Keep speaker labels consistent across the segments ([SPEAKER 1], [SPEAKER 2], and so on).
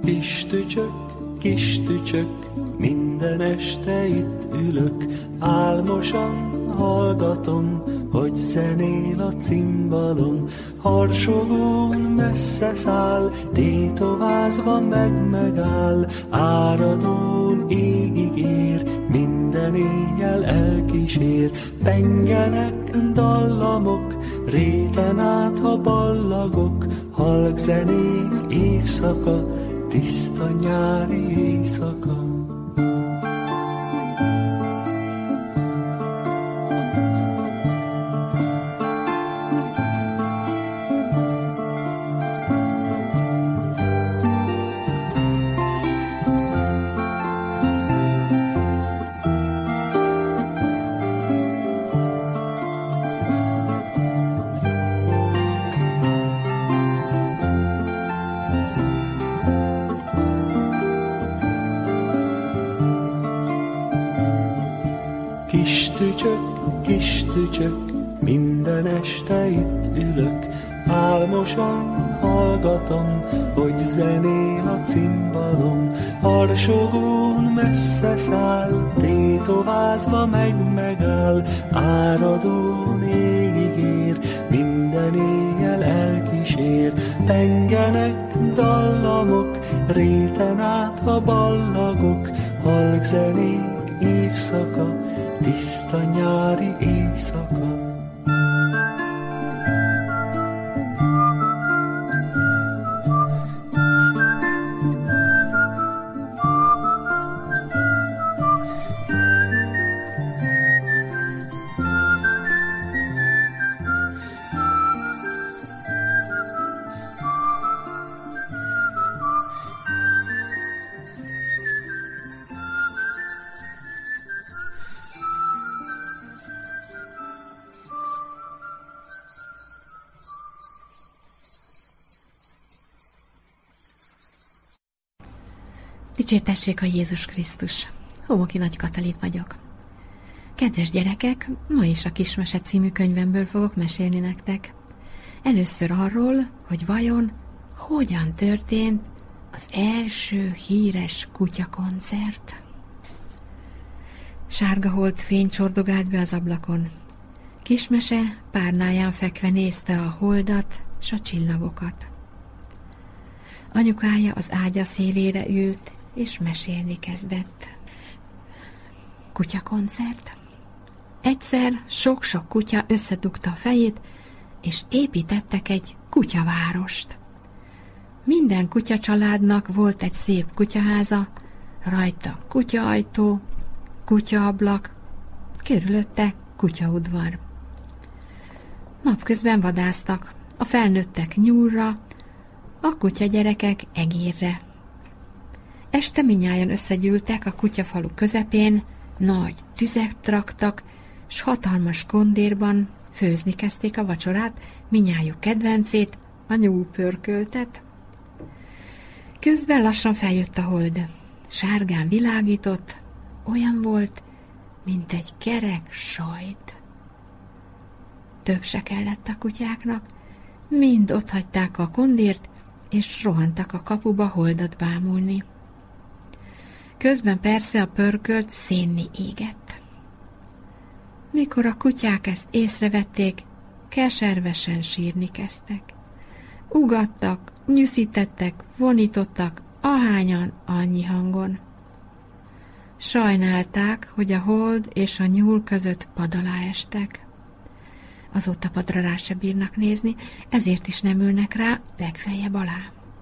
[SPEAKER 1] Kis tücsök, minden este itt ülök, álmosan hallgatom, hogy zenél a cimbalom. Harsogón messze száll, tétovázva megáll, áradón égig ér, minden éjjel elkísér. Pengenek dallamok, réten át ha ballagok, halk zenék évszaka, tiszta nyári éjszaka. Kis tücsök, minden este itt ülök, álmosan hallgatom, hogy zenél a cimbalom. Harsogón messze száll, tétovázva megáll, áradón égig ér, minden éjjel elkísér. Pengenek dallamok, réten át ha ballagok, halk zenék évszaka, tiszta nyári éjszaka.
[SPEAKER 2] Dicsértessék a Jézus Krisztus! Homoki Nagy Katalin vagyok. Kedves gyerekek, ma is a Kismese című könyvemből fogok mesélni nektek. Először arról, hogy vajon hogyan történt az első híres kutyakoncert. Sárga holdfény csordogált be az ablakon. Kismese párnáján fekve nézte a holdat s a csillagokat. Anyukája az ágya szélére ült, és mesélni kezdett. Kutyakoncert. Egyszer sok-sok kutya összedugta a fejét, és építettek egy kutyavárost. Minden kutyacsaládnak volt egy szép kutyaháza, rajta kutyaajtó, kutyaablak, körülötte kutyaudvar. Napközben vadásztak, a felnőttek nyúlra, a kutyagyerekek egérre. Este mindnyájan összegyűltek a kutyafalu közepén, nagy tüzet raktak, s hatalmas kondérban főzni kezdték a vacsorát, mindnyájuk kedvencét, a nyúlpörköltet. Közben lassan feljött a hold. Sárgán világított, olyan volt, mint egy kerek sajt. Több se kellett a kutyáknak, mind otthagyták a kondért, és rohantak a kapuba holdat bámulni. Közben persze a pörkölt szénni égett. Mikor a kutyák ezt észrevették, keservesen sírni kezdtek. Ugattak, nyűszítettek, vonítottak, ahányan annyi hangon. Sajnálták, hogy a hold és a nyúl között pad alá estek. Azóta padra rá se bírnak nézni, ezért is nem ülnek rá, legfeljebb alá.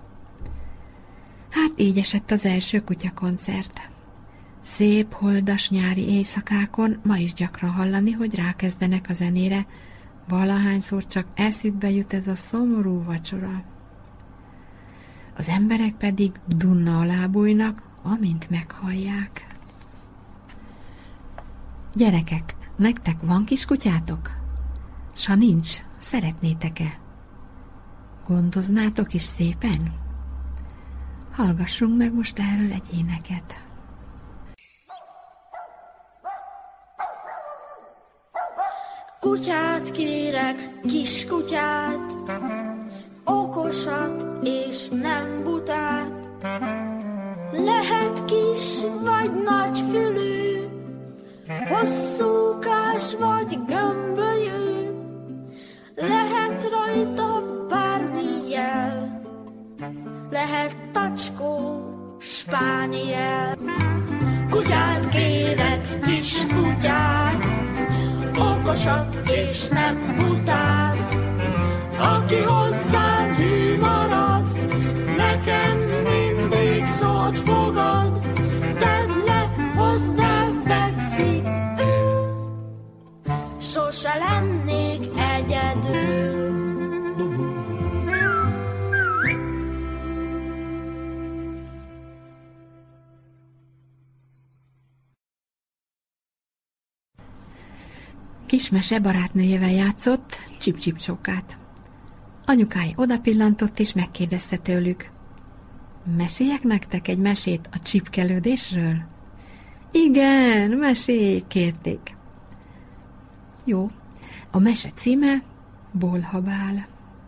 [SPEAKER 2] Hát így esett az első kutyakoncert. Szép, holdas nyári éjszakákon ma is gyakran hallani, hogy rákezdenek a zenére, valahányszor csak eszükbe jut ez a szomorú vacsora. Az emberek pedig dunna alá bújnak, amint meghallják. Gyerekek, nektek van kis kutyátok? S ha nincs, szeretnétek-e? Gondoznátok is szépen? Hallgassunk meg most erről egy éneket.
[SPEAKER 3] Kutyát kérek, kis kutyát, okosat és nem butát, Lehet kis vagy nagy fülű, hosszúkás vagy gömbölyű, lehet rajta bármi jel, lehet tacskó, spániel. Kutyát kérek, kis kutyát, okosat és nem butát, aki hozzám hű marad, nekem mindig szót fogad, tedd le, hozd el, fekszik ő, sose lennék egyedül.
[SPEAKER 2] Kismese barátnőjével játszott Csip-Csip-csókát. Anyukája odapillantott és megkérdezte tőlük: meséljek nektek egy mesét a csipkelődésről? Igen, mesélj, kérték. Jó, a mese címe Bolhabál.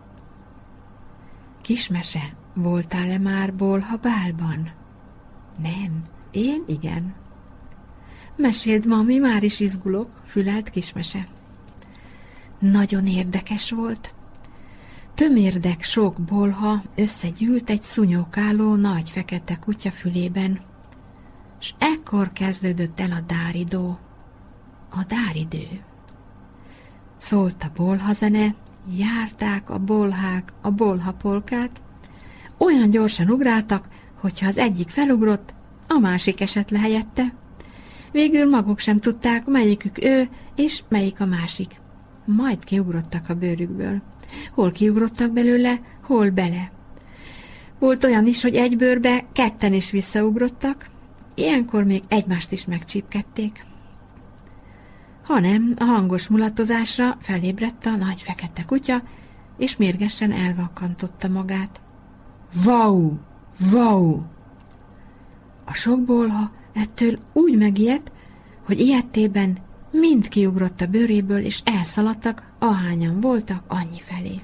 [SPEAKER 2] Kismese, voltál-e már Bolhabálban? Nem, én igen. Meséld, mami, már is izgulok, fülelt Kismese. Nagyon érdekes volt. Tömérdek sok bolha összegyűlt egy szúnyókáló nagy fekete kutya fülében, s ekkor kezdődött el a dáridó, a dáridő. Szólt a bolhazene, járták a bolhák a bolhapolkát, olyan gyorsan ugráltak, hogyha az egyik felugrott, a másik esett le helyette. Végül maguk sem tudták, melyikük ő, és melyik a másik. Majd kiugrottak a bőrükből. Hol kiugrottak belőle, hol bele. Volt olyan is, hogy egy bőrbe ketten is visszaugrottak, ilyenkor még egymást is megcsípkedték. Hanem a hangos mulatozásra felébredt a nagy fekete kutya, és mérgesen elvakkantotta magát. Vau! Vau! A sok bolha ettől úgy megijedt, hogy ilyettében mind kiugrott a bőréből, és elszaladtak, ahányan voltak, annyi felé.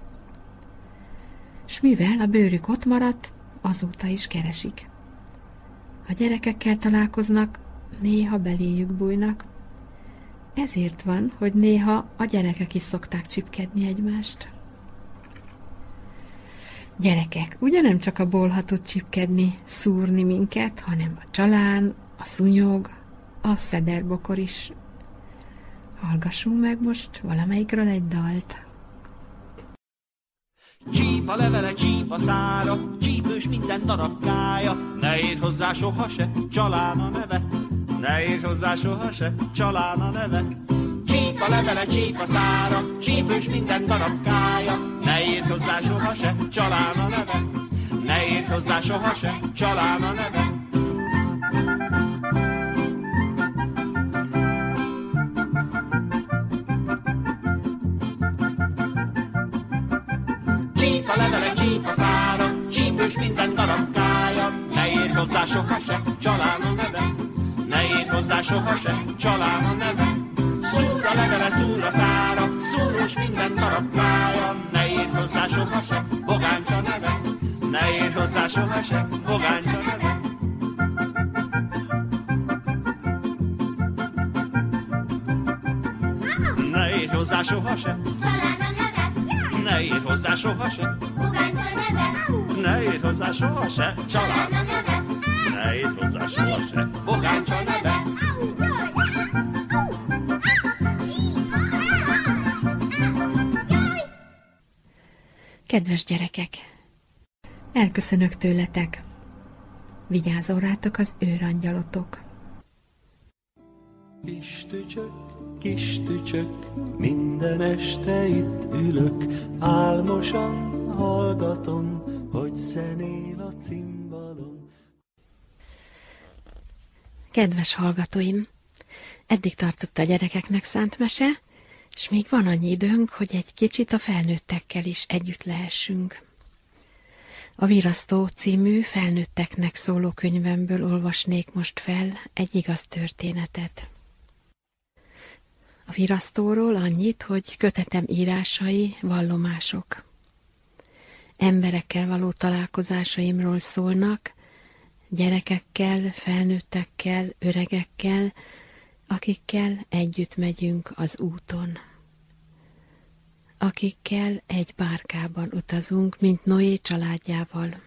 [SPEAKER 2] S mivel a bőrük ott maradt, azóta is keresik. Ha gyerekekkel találkoznak, néha beléjük bújnak. Ezért van, hogy néha a gyerekek is szokták csipkedni egymást. Gyerekek, ugye nem csak a bolha tud csipkedni, szúrni minket, hanem a csalán, a szúnyog, a szederbokor is. Hallgassunk meg most valamelyikről egy dalt.
[SPEAKER 4] Csíp a levele, csíp a szára, csípős minden darabkája, ne érj hozzá soha se, csalán a neve, ne érj hozzá soha se, csalán a neve. Csíp a levele, csíp a szára, csípős minden darabkája, ne érj hozzá soha se, csalán a neve, ne érj hozzá soha se, csalán a neve. Csíp a levele, csíp a szára, csípős minden darabkája, ne érj hozzá soha se, csalán a neve, ne érj hozzá soha se, csalán a neve. Szúr a levele, szúr a szára, szúrós minden darabkája, ne érj hozzá soha se, bogáncs a neve, ne érj hozzá soha se, bogáncs a neve. Ne érj hozzá soha se,
[SPEAKER 3] Csalán a neve,
[SPEAKER 4] ne érj hozzá soha se,
[SPEAKER 3] bogáncs a neve,
[SPEAKER 4] ne érj hozzá soha se, csalán a neve, ne érj hozzá soha se, bogáncs a neve.
[SPEAKER 2] Kedves gyerekek, elköszönök tőletek. Vigyázzon rátok az őrangyalotok.
[SPEAKER 1] Kis tücsök, minden este itt ülök, álmosan hallgatom, hogy zenél a cimbalom.
[SPEAKER 2] Kedves hallgatóim, eddig tartott a gyerekeknek szánt mese, és még van annyi időnk, hogy egy kicsit a felnőttekkel is együtt lehessünk. A Virasztó című felnőtteknek szóló könyvemből olvasnék most fel egy igaz történetet. A Virasztóról annyit, hogy kötetem írásai, vallomások. emberekkel való találkozásaimról szólnak, gyerekekkel, felnőttekkel, öregekkel, akikkel együtt megyünk az úton. Akikkel egy bárkában utazunk, mint Noé családjával.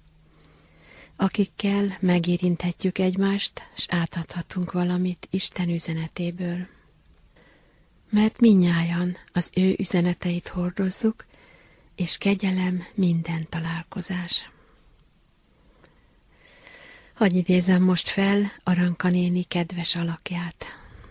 [SPEAKER 2] Akikkel megérinthetjük egymást, s átadhatunk valamit Isten üzenetéből. Mert mindnyájan az ő üzeneteit hordozzuk, és kegyelem minden találkozás. Hadd idézem most fel Aranka néni kedves alakját.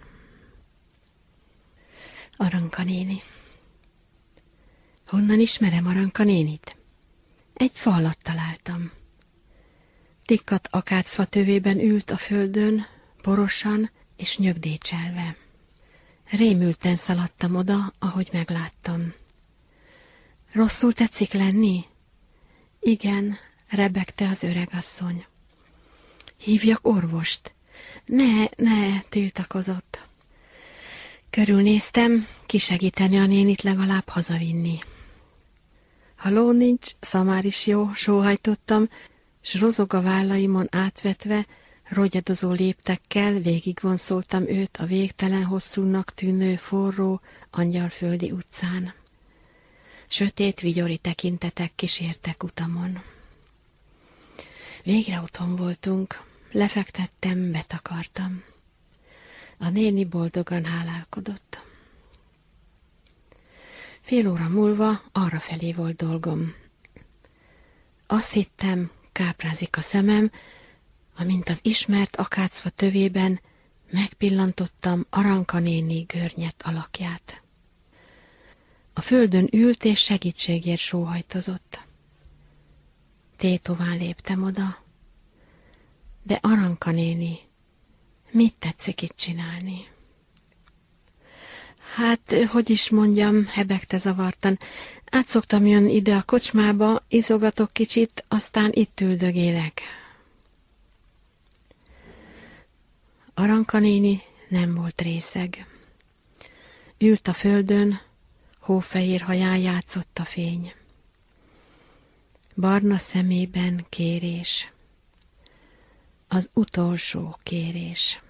[SPEAKER 2] Aranka néni. Honnan ismerem Aranka nénit? Egy fa alatt találtam. Tikkat akácfa tövében ült a földön, borosan és nyögdécselve. Rémülten szaladtam oda, ahogy megláttam. Rosszul tetszik lenni? Igen, rebegte az öregasszony. Hívjak orvost. Ne, tiltakozott. Körülnéztem, kisegíteni a nénit legalább hazavinni. Haló nincs, szamár is jó, sóhajtottam, s rozog a vállaimon átvetve, rogyadozó léptekkel végigvonszoltam őt a végtelen hosszúnak tűnő forró, angyalföldi utcán. Sötét, vigyori tekintetek kísértek utamon. Végre otthon voltunk, lefektettem, betakartam. A néni boldogan hálálkodott. Fél óra múlva arrafelé volt dolgom. Azt hittem, káprázik a szemem, amint az ismert akácfa tövében megpillantottam Aranka néni görnyett alakját. A földön ült és segítségért sóhajtozott. Tétován léptem oda. De Aranka néni, mit tetszik itt csinálni? Hát, hogy is mondjam, hebegte zavartan. Át szoktam jönni ide a kocsmába, izogatok kicsit, aztán itt üldögélek. Aranka néni nem volt részeg. Ült a földön, hófehér haján játszott a fény. Barna szemében kérés. Az utolsó kérés.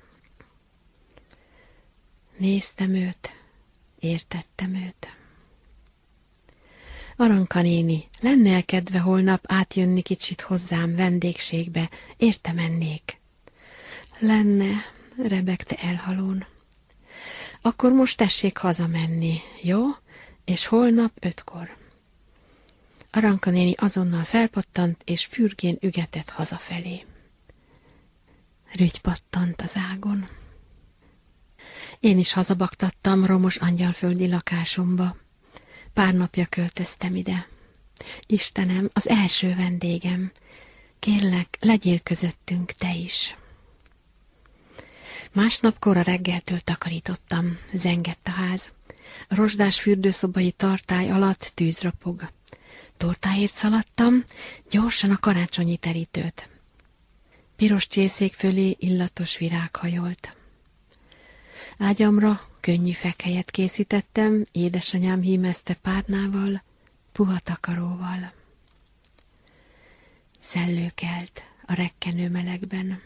[SPEAKER 2] Néztem őt, értettem őt. Aranka néni, lenne kedve holnap átjönni kicsit hozzám vendégségbe, érte mennék. Lenne, rebegte elhalón. Akkor most tessék hazamenni, jó? És holnap 5-kor. Aranka néni azonnal felpattant, és fürgén ügetett hazafelé. Rügy pattant az ágon. Én is hazabaktattam romos angyalföldi lakásomba. Pár napja költöztem ide. Istenem, az első vendégem. Kérlek, legyél közöttünk te is. Másnap kora reggeltől takarítottam, zengett a ház. A rozsdás fürdőszobai tartály alatt tűz ropog. Tortáért szaladtam, gyorsan a karácsonyi terítőt. Piros csészék fölé illatos virág hajolt. Ágyamra könnyű fekhelyet készítettem, édesanyám hímezte párnával, puha takaróval. Szellő kelt a rekkenő melegben.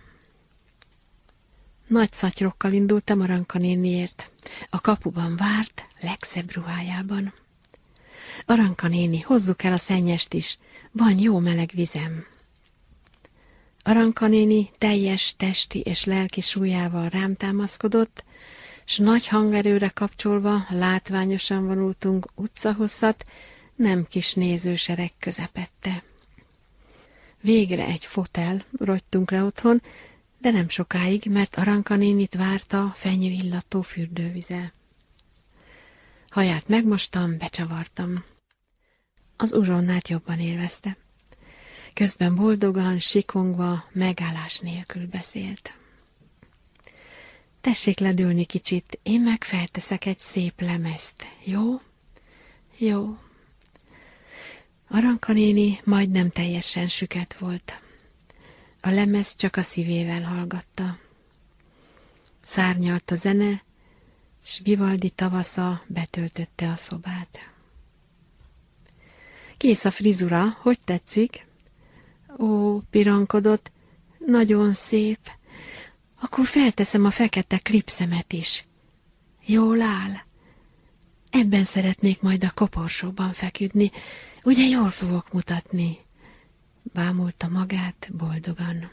[SPEAKER 2] Nagy szatyrokkal indultam Aranka néniért. A kapuban várt, legszebb ruhájában. Aranka néni, hozzuk el a szennyest is, van jó meleg vizem. Aranka néni teljes testi és lelki súlyával rám támaszkodott, s nagy hangerőre kapcsolva látványosan vonultunk utcahosszat, nem kis nézősereg közepette. Végre egy fotel, rogytunk le otthon, de nem sokáig, mert Aranka nénit várta fenyőillató fürdővize. Haját megmostam, becsavartam. Az uzsonnát jobban élvezte. Közben boldogan, sikongva, megállás nélkül beszélt. Tessék ledülni kicsit, én meg felteszek egy szép lemezt, jó? Jó. Aranka néni majdnem teljesen süket volt. A lemez csak a szívével hallgatta. Szárnyalt a zene, s Vivaldi tavasza betöltötte a szobát. Kész a frizura, hogy tetszik? Ó, pironkodott, nagyon szép. Akkor felteszem a fekete klipszemet is. Jól áll? Ebben szeretnék majd a koporsóban feküdni, ugye jól fogok mutatni? Bámulta magát boldogan.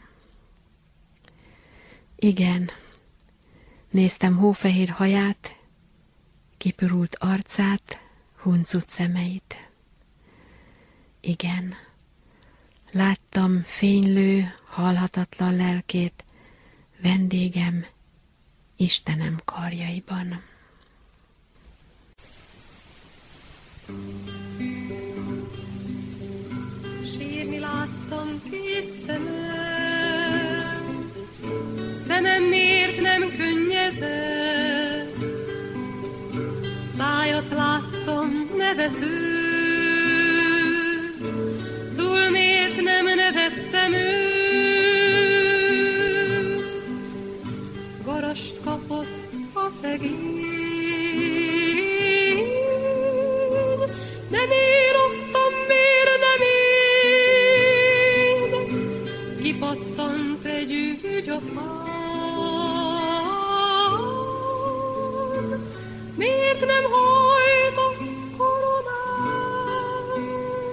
[SPEAKER 2] Igen, néztem hófehér haját, kipirult arcát, huncut szemeit. Igen, láttam fénylő, halhatatlan lelkét, vendégem, Istenem karjaiban.
[SPEAKER 5] Sírni láttam két szemet, szemem miért nem könnyezett, szájat láttam nevető, túl miért nem nevettem őt, garast kapott a szegény, nem én adtam, miért nem én, kipattant egy ügy a fán, miért nem hajt a koronán.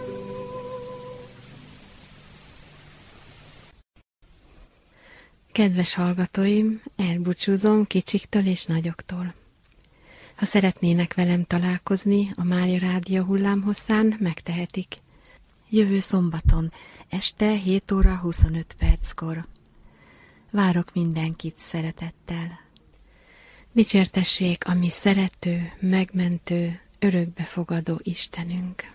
[SPEAKER 2] Kedves hallgatóim, elbúcsúzom kicsiktől és nagyoktól. Ha szeretnének velem találkozni a Mária Rádió hullámhosszán, megtehetik. Jövő szombaton, este 7 óra 25 perckor. Várok mindenkit szeretettel. Dicsértessék a mi szerető, megmentő, örökbefogadó Istenünk.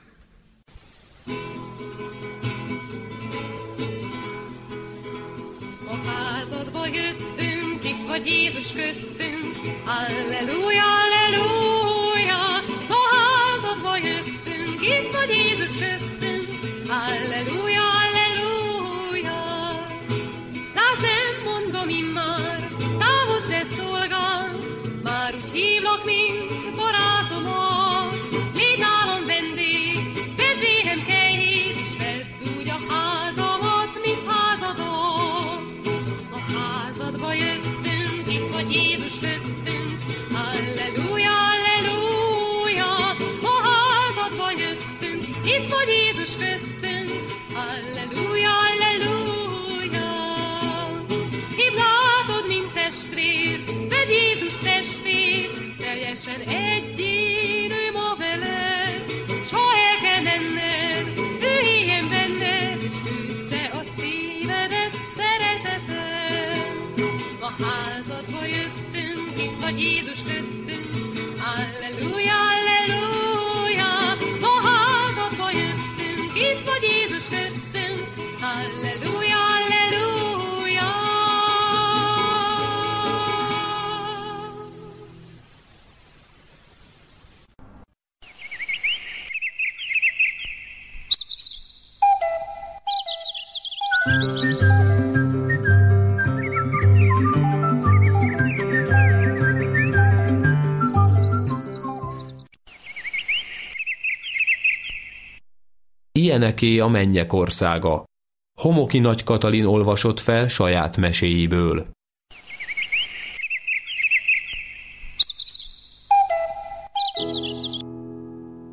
[SPEAKER 5] A házadba jöttünk, itt vagy Jézus köztünk, Alleluja, Alleluja. A házadba jöttünk, itt vagy Jézus köztünk, Alleluja, Alleluja. Lásd, nem mondom immár, távozz-e szolgál, már úgy hívlak, mint barátomat. Légy nálam vendég, vedd véhem kejhét, és vedd úgy a házamat, mint házadat. A házadba jöttünk, itt vagy Jézus köztünk, Alleluja, Alleluja. A házadba jöttünk, itt vagy Jézus köztünk, Alleluja, Alleluja. Hívd, látod, mint testvér, vedd Jézus testét, teljesen egyénő ma vele, s ha el kell menned, ő éljen benned, és fűtse a szívedet szeretetem. A házadba jöttünk, itt vagy Jézus köztünk, Alleluja, Alleluja. A házadba jöttünk, itt vagy Jézus köztünk, Alleluja, Alleluja.
[SPEAKER 6] Ilyeneké a mennyek országa. Homoki Nagy Katalin olvasott fel saját meséiből.